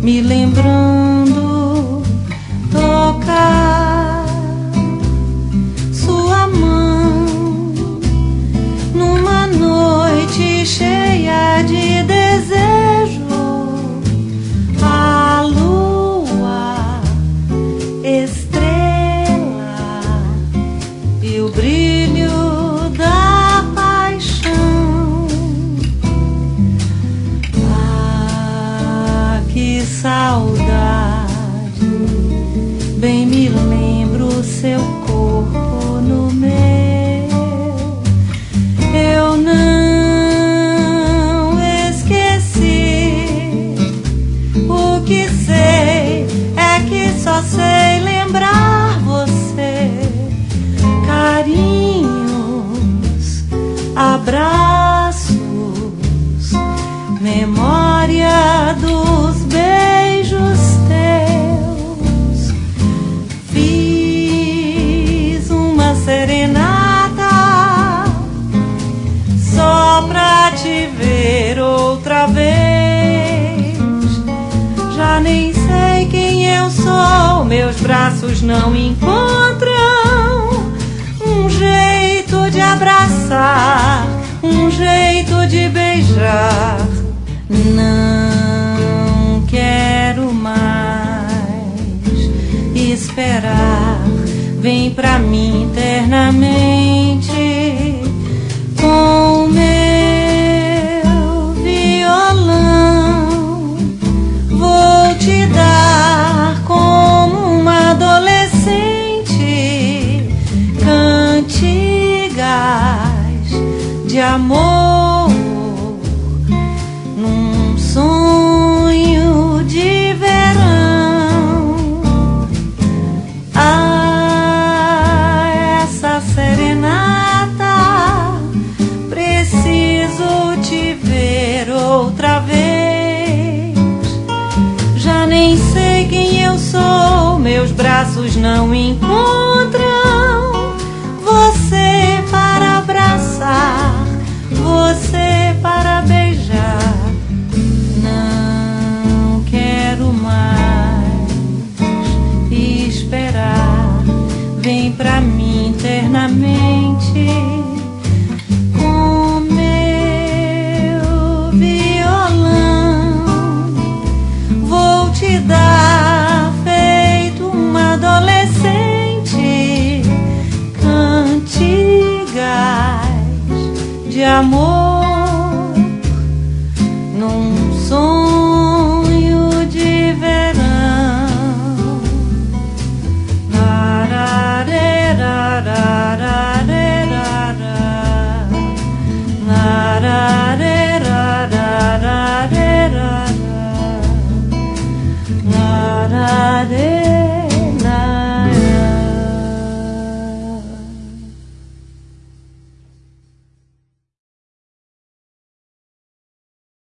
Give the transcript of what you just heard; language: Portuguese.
me lembrando tocar sua mão numa noite cheia de desejo. A lua, estrela e o brilho da paixão. Ah, que saudade, bem me lembro seu corpo no meu. Eu não esqueci, o que sei é que só sei lembrar você. Carinhos, abraços, memória dos beijos teus. Fiz uma serenata só pra te ver outra vez. Já nem sei quem eu sou, meus braços não encontram um jeito de abraçar, um jeito de beijar. Não quero mais esperar, vem pra mim internamente com o meu violão. Vou te dar como uma adolescente cantigas de amor num sonho de verão. Ah, essa serenata, preciso te ver outra vez. Já nem sei quem eu sou, meus braços não encontram você para abraçar, você para beijar. Não quero mais esperar, vem pra mim internamente com meu violão. Vou te dar feito uma adolescente cantigas de amor.